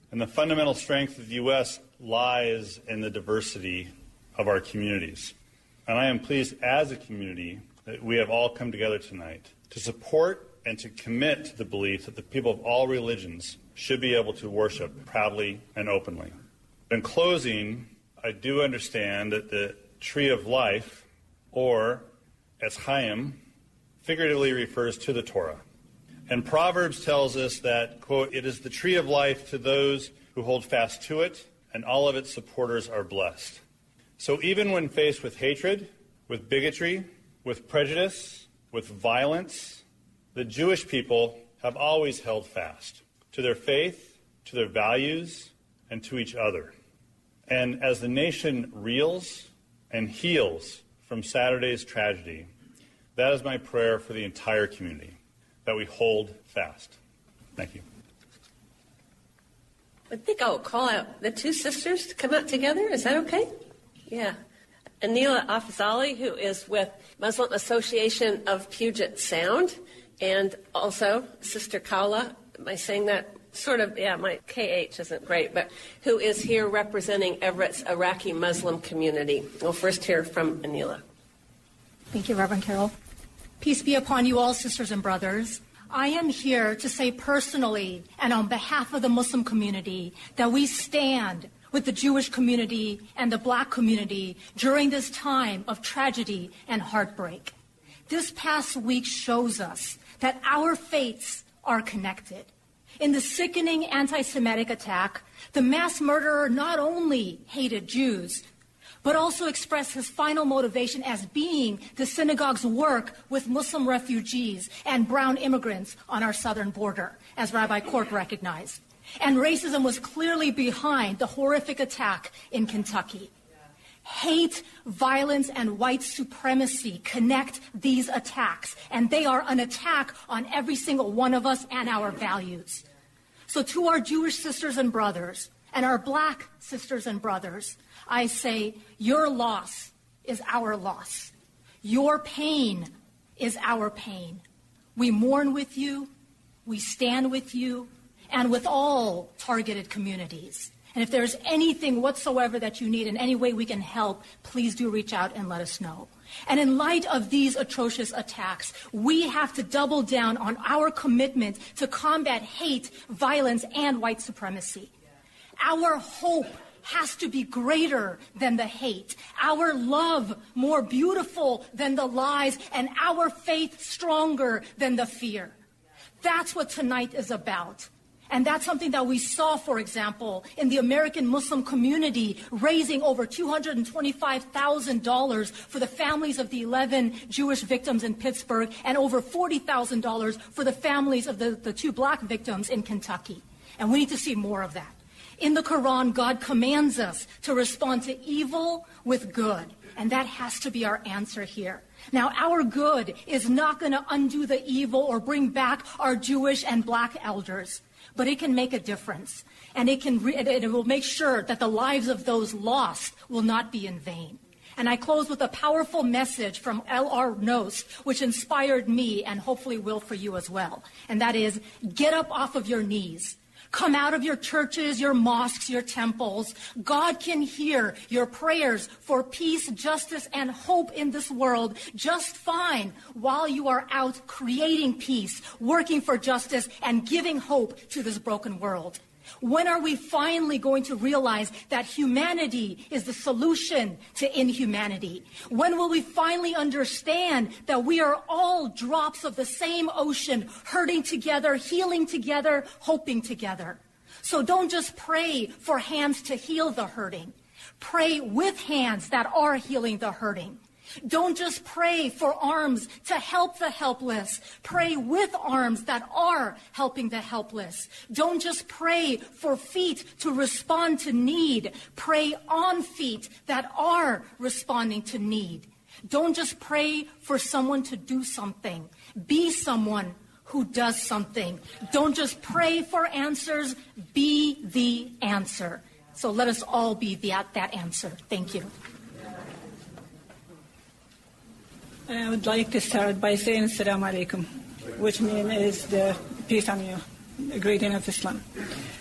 And the fundamental strength of the U S lies in the diversity of our communities. And I am pleased as a community that we have all come together tonight to support and to commit to the belief that the people of all religions should be able to worship proudly and openly. In closing, I do understand that the tree of life, or as Chaim, figuratively refers to the Torah. And Proverbs tells us that, quote, it is the tree of life to those who hold fast to it, and all of its supporters are blessed. So even when faced with hatred, with bigotry, with prejudice, with violence, the Jewish people have always held fast to their faith, to their values, and to each other. And as the nation reels and heals from Saturday's tragedy, that is my prayer for the entire community, that we hold fast. Thank you. I think I'll call out the two sisters to come out together. Is that okay? Yeah. Anila Afzali, who is with Muslim Association of Puget Sound, and also Sister Kaula. Am I saying that? Sort of, yeah, my K H isn't great, but who is here representing Everett's Iraqi Muslim community. We'll first hear from Anila. Thank you, Reverend Carroll. Peace be upon you all, sisters and brothers. I am here to say personally and on behalf of the Muslim community that we stand with the Jewish community and the Black community during this time of tragedy and heartbreak. This past week shows us that our faiths are connected. In the sickening anti-Semitic attack, the mass murderer not only hated Jews, but also expressed his final motivation as being the synagogue's work with Muslim refugees and brown immigrants on our southern border, as Rabbi Court recognized. And racism was clearly behind the horrific attack in Kentucky. Hate, violence, and white supremacy connect these attacks, and they are an attack on every single one of us and our values. So to our Jewish sisters and brothers, and our Black sisters and brothers, I say, your loss is our loss. Your pain is our pain. We mourn with you, we stand with you, and with all targeted communities. And if there's anything whatsoever that you need, in any way we can help, please do reach out and let us know. And in light of these atrocious attacks, we have to double down on our commitment to combat hate, violence, and white supremacy. Our hope has to be greater than the hate, our love more beautiful than the lies, and our faith stronger than the fear. That's what tonight is about. And that's something that we saw, for example, in the American Muslim community, raising over two hundred twenty-five thousand dollars for the families of the eleven Jewish victims in Pittsburgh, and over forty thousand dollars for the families of the, the two Black victims in Kentucky. And we need to see more of that. In the Quran, God commands us to respond to evil with good. And that has to be our answer here. Now, our good is not going to undo the evil or bring back our Jewish and Black elders. But it can make a difference, and it can re- it will make sure that the lives of those lost will not be in vain. And I close with a powerful message from L R Nos, which inspired me and hopefully will for you as well. And that is, get up off of your knees. Come out of your churches, your mosques, your temples. God can hear your prayers for peace, justice, and hope in this world just fine while you are out creating peace, working for justice, and giving hope to this broken world. When are we finally going to realize that humanity is the solution to inhumanity? When will we finally understand that we are all drops of the same ocean, hurting together, healing together, hoping together? So don't just pray for hands to heal the hurting. Pray with hands that are healing the hurting. Don't just pray for arms to help the helpless. Pray with arms that are helping the helpless. Don't just pray for feet to respond to need. Pray on feet that are responding to need. Don't just pray for someone to do something. Be someone who does something. Don't just pray for answers. Be the answer. So let us all be that, that answer. Thank you. I would like to start by saying Assalamu alaikum, which means is the peace on you, the greeting of Islam.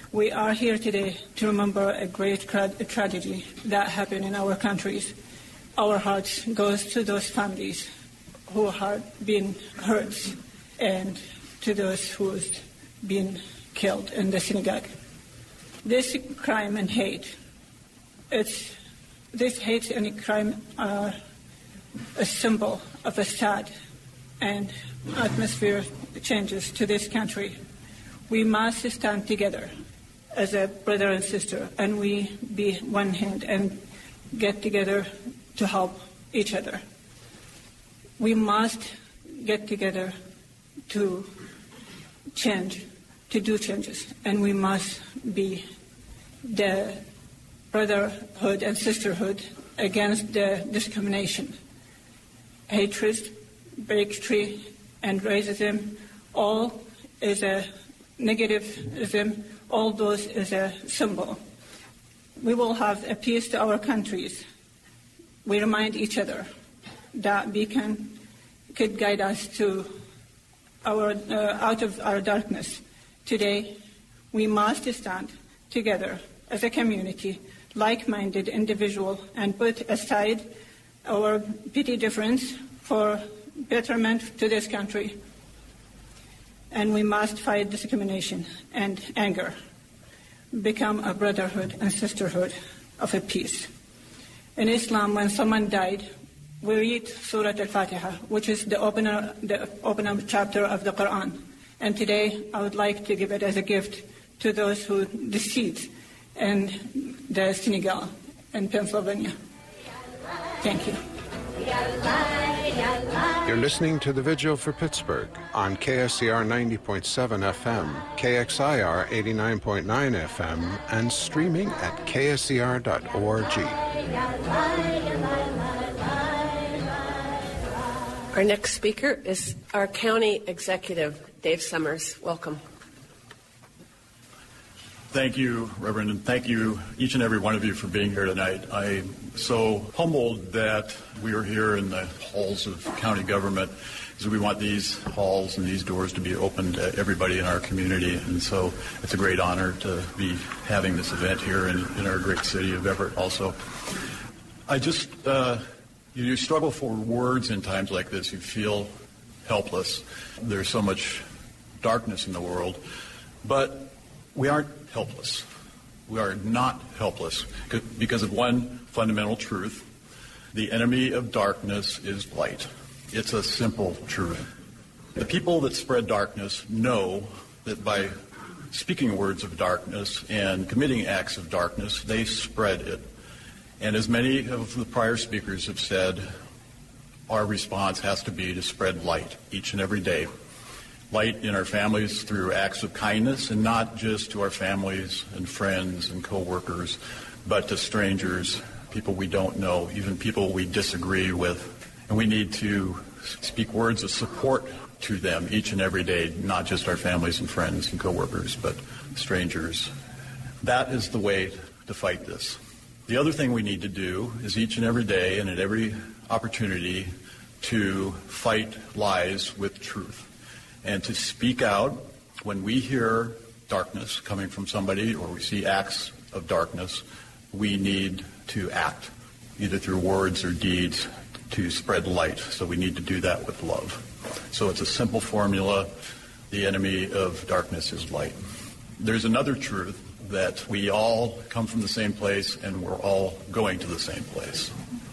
We are here today to remember a great tra- tragedy that happened in our countries. Our hearts goes to those families who have been hurt and to those who've been killed in the synagogue. This crime and hate, it's, this hate and crime are a symbol of a sad and atmosphere changes to this country. We must stand together as a brother and sister, and we be one hand and get together to help each other. We must get together to change, to do changes, and we must be the brotherhood and sisterhood against the discrimination, hatred, bigotry, and racism. All is a negativism. All those is a symbol. We will have a peace to our countries. We remind each other that beacon could guide us to our uh, out of our darkness. Today, we must stand together as a community, like-minded individual, and put aside our petty difference for betterment to this country. And we must fight discrimination and anger, become a brotherhood and sisterhood of a peace. In Islam, when someone died, we read Surah Al-Fatiha, which is the opener, the opener chapter of the Quran. And today, I would like to give it as a gift to those who deceased in the synagogue in Pennsylvania. Thank you. You're listening to the Vigil for Pittsburgh on K S E R ninety point seven F M, K X I R eighty-nine point nine F M, and streaming at K S E R dot org. Our next speaker is our county executive, Dave Summers. Welcome. Thank you, Reverend, and thank you, each and every one of you, for being here tonight. I'm so humbled that we are here in the halls of county government, because we want these halls and these doors to be open to everybody in our community. And so it's a great honor to be having this event here in, in our great city of Everett also. I just, uh, you, you struggle for words in times like this. You feel helpless. There's so much darkness in the world. But we aren't helpless. We are not helpless because of one fundamental truth. The enemy of darkness is light. It's a simple truth. The people that spread darkness know that by speaking words of darkness and committing acts of darkness, they spread it. And as many of the prior speakers have said, our response has to be to spread light each and every day. Light in our families through acts of kindness, and not just to our families and friends and co-workers, but to strangers, people we don't know, even people we disagree with. And we need to speak words of support to them each and every day, not just our families and friends and co-workers, but strangers. That is the way to fight this. The other thing we need to do is each and every day and at every opportunity to fight lies with truth. And to speak out when we hear darkness coming from somebody or we see acts of darkness, we need to act, either through words or deeds, to spread light. So we need to do that with love. So it's a simple formula. The enemy of darkness is light. There's another truth, that we all come from the same place and we're all going to the same place.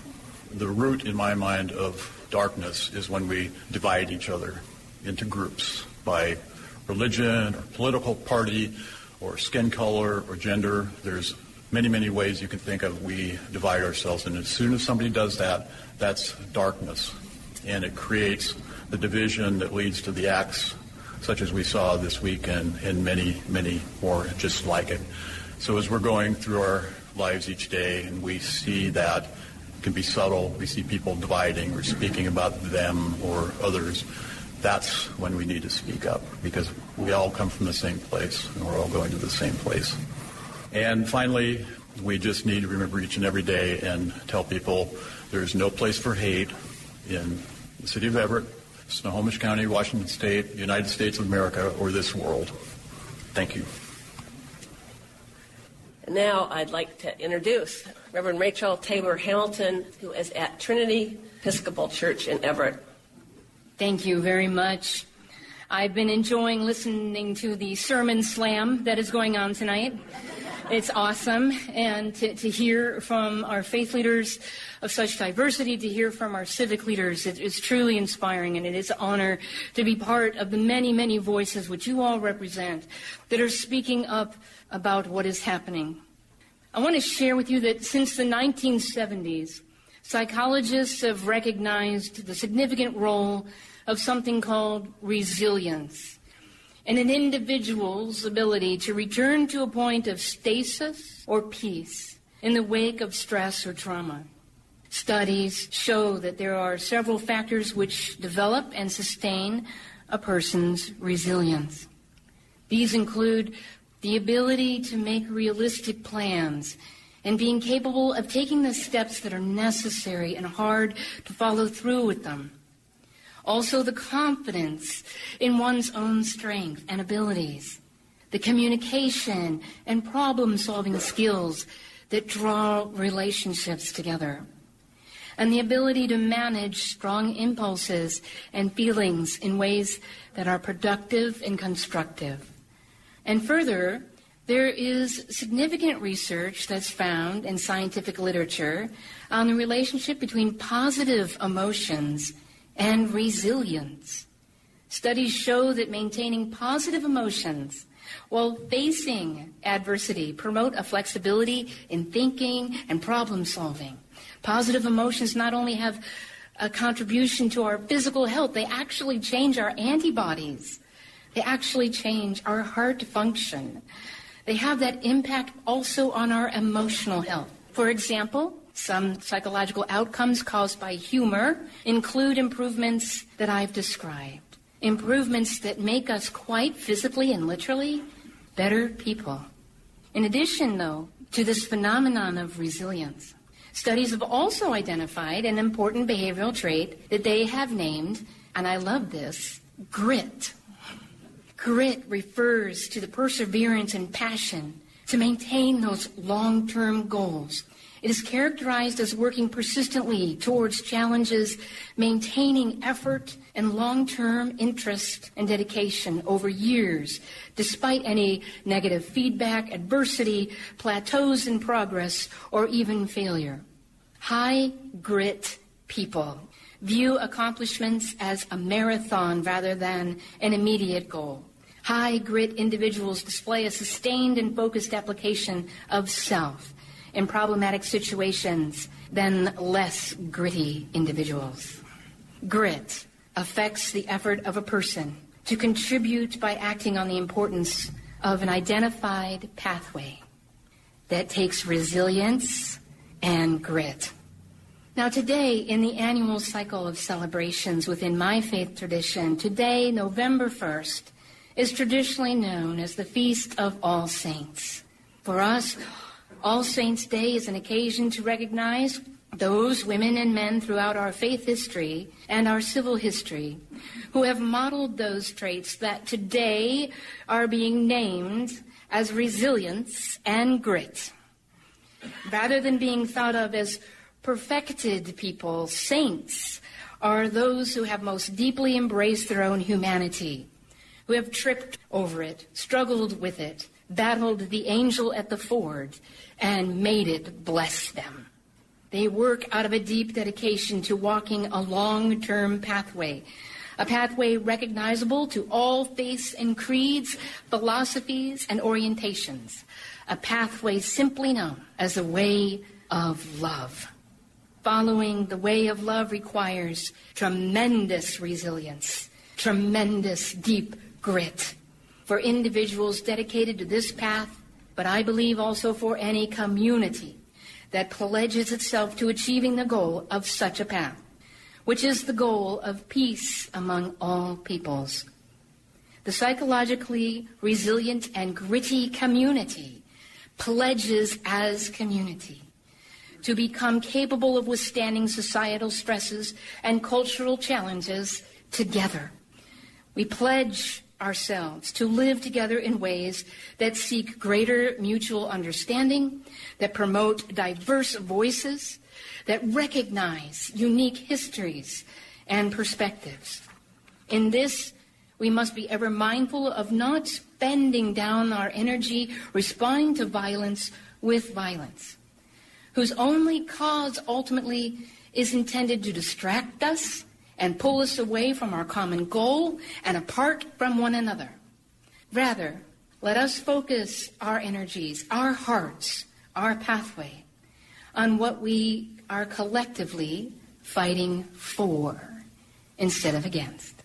The root, in my mind, of darkness is when we divide each other into groups by religion or political party or skin color or gender. There's many, many ways you can think of we divide ourselves. And as soon as somebody does that, that's darkness. And it creates the division that leads to the acts such as we saw this weekend and many, many more just like it. So as we're going through our lives each day and we see that, it can be subtle, we see people dividing or speaking about them or others, that's when we need to speak up, because we all come from the same place and we're all going to the same place. And finally, we just need to remember each and every day and tell people there's no place for hate in the city of Everett, Snohomish County, Washington State, United States of America, or this world. Thank you. And now I'd like to introduce Reverend Rachel Tabor Hamilton, who is at Trinity Episcopal Church in Everett. Thank you very much. I've been enjoying listening to the sermon slam that is going on tonight. It's awesome. And to, to hear from our faith leaders of such diversity, to hear from our civic leaders, it is truly inspiring, and it is an honor to be part of the many, many voices which you all represent that are speaking up about what is happening. I want to share with you that since the nineteen seventies, psychologists have recognized the significant role of something called resilience and an individual's ability to return to a point of stasis or peace in the wake of stress or trauma. Studies show that there are several factors which develop and sustain a person's resilience. These include the ability to make realistic plans and being capable of taking the steps that are necessary and hard to follow through with them. Also, the confidence in one's own strength and abilities, the communication and problem-solving skills that draw relationships together, and the ability to manage strong impulses and feelings in ways that are productive and constructive. And further, there is significant research that's found in scientific literature on the relationship between positive emotions and resilience. Studies show that maintaining positive emotions while facing adversity promote a flexibility in thinking and problem solving. Positive emotions not only have a contribution to our physical health, they actually change our antibodies. They actually change our heart function. They have that impact also on our emotional health. For example, some psychological outcomes caused by humor include improvements that I've described. Improvements that make us quite physically and literally better people. In addition, though, to this phenomenon of resilience, studies have also identified an important behavioral trait that they have named, and I love this, grit. Grit refers to the perseverance and passion to maintain those long-term goals. It is characterized as working persistently towards challenges, maintaining effort and long-term interest and dedication over years, despite any negative feedback, adversity, plateaus in progress, or even failure. High grit people view accomplishments as a marathon rather than an immediate goal. High grit individuals display a sustained and focused application of self in problematic situations than less gritty individuals. Grit affects the effort of a person to contribute by acting on the importance of an identified pathway that takes resilience and grit. Now today, in the annual cycle of celebrations within my faith tradition, today, November first, is traditionally known as the Feast of All Saints. For us, All Saints' Day is an occasion to recognize those women and men throughout our faith history and our civil history who have modeled those traits that today are being named as resilience and grit. Rather than being thought of as perfected people, saints are those who have most deeply embraced their own humanity, who have tripped over it, struggled with it, battled the angel at the ford, and made it bless them. They work out of a deep dedication to walking a long-term pathway, a pathway recognizable to all faiths and creeds, philosophies, and orientations, a pathway simply known as the way of love. Following the way of love requires tremendous resilience, tremendous deep grit for individuals dedicated to this path, but I believe also for any community that pledges itself to achieving the goal of such a path, which is the goal of peace among all peoples. The psychologically resilient and gritty community pledges as community to become capable of withstanding societal stresses and cultural challenges together. We pledge ourselves to live together in ways that seek greater mutual understanding, that promote diverse voices, that recognize unique histories and perspectives. In this, we must be ever mindful of not spending down our energy responding to violence with violence, whose only cause ultimately is intended to distract us and pull us away from our common goal and apart from one another. Rather, let us focus our energies, our hearts, our pathway on what we are collectively fighting for instead of against.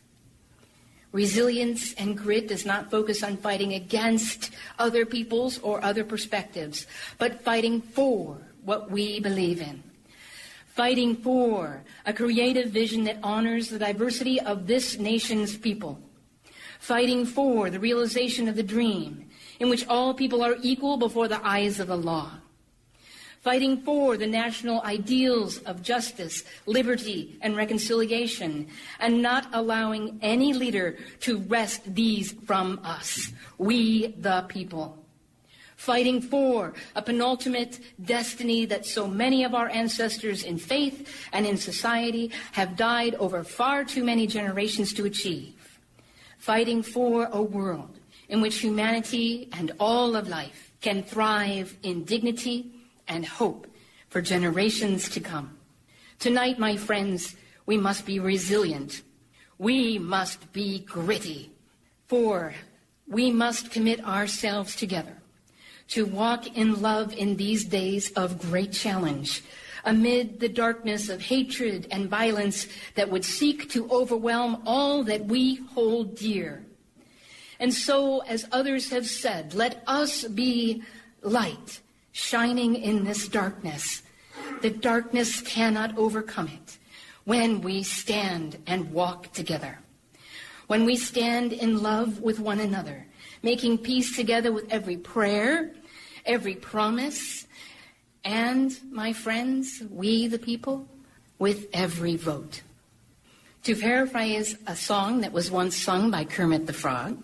Resilience and grit does not focus on fighting against other people's or other perspectives, but fighting for what we believe in. Fighting for a creative vision that honors the diversity of this nation's people. Fighting for the realization of the dream in which all people are equal before the eyes of the law. Fighting for the national ideals of justice, liberty, and reconciliation, and not allowing any leader to wrest these from us, we the people. Fighting for a penultimate destiny that so many of our ancestors in faith and in society have died over far too many generations to achieve. Fighting for a world in which humanity and all of life can thrive in dignity and hope for generations to come. Tonight, my friends, we must be resilient. We must be gritty. For we must commit ourselves together to walk in love in these days of great challenge, amid the darkness of hatred and violence that would seek to overwhelm all that we hold dear. And so, as others have said, let us be light shining in this darkness. The darkness cannot overcome it when we stand and walk together. When we stand in love with one another, making peace together with every prayer, every promise, and, my friends, we the people, with every vote. To paraphrase a song that was once sung by Kermit the Frog,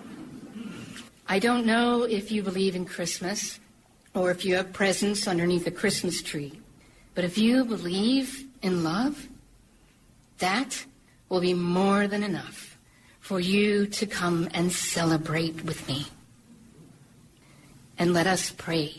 I don't know if you believe in Christmas or if you have presents underneath a Christmas tree, but if you believe in love, that will be more than enough for you to come and celebrate with me. And let us pray.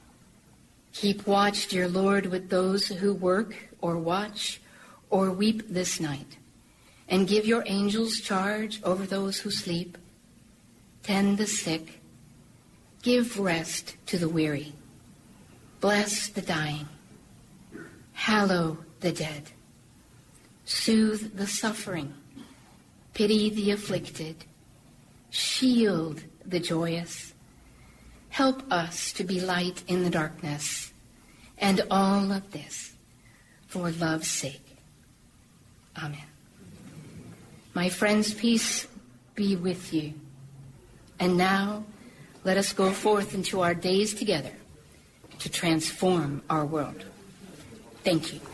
Keep watch, dear Lord, with those who work or watch or weep this night, and give your angels charge over those who sleep. Tend the sick. Give rest to the weary. Bless the dying. Hallow the dead. Soothe the suffering. Pity the afflicted. Shield the joyous. Help us to be light in the darkness, and all of this for love's sake. Amen. My friends, peace be with you. And now, let us go forth into our days together to transform our world. Thank you.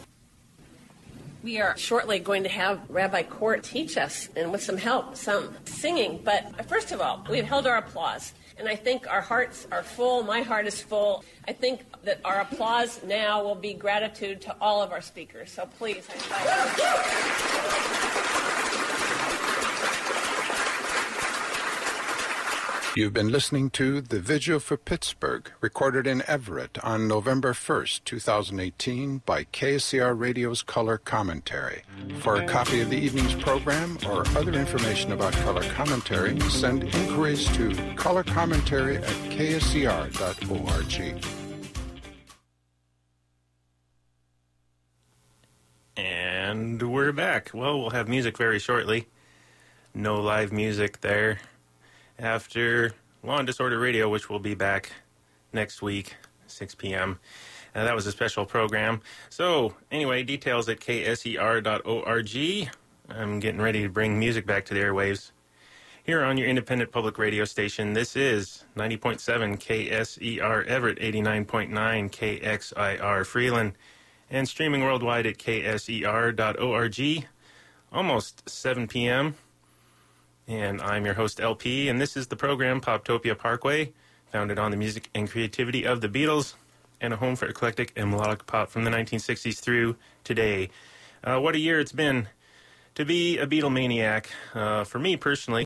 We are shortly going to have Rabbi Court teach us, and with some help, some singing. But first of all, we've held our applause. And I think our hearts are full. My heart is full. I think that our applause now will be gratitude to all of our speakers. So please, I invite you. You've been listening to The Vigil for Pittsburgh, recorded in Everett on November first, twenty eighteen by K S E R Radio's Color Commentary. For a copy of the evening's program or other information about Color Commentary, send inquiries to color commentary at k s e r dot org. And we're back. Well, we'll have music very shortly. No live music there. After Law and Disorder Radio, which will be back next week, six p.m. Uh, that was a special program. So, anyway, details at k s e r dot org. I'm getting ready to bring music back to the airwaves. Here on your independent public radio station, this is ninety point seven K S E R Everett, eighty-nine point nine K X I R Freeland, and streaming worldwide at k s e r dot org. Almost seven p.m. And I'm your host, L P, and this is the program Poptopia Parkway, founded on the music and creativity of the Beatles, and a home for eclectic and melodic pop from the nineteen sixties through today. Uh, what a year it's been to be a Beatlemaniac. Uh, for me personally,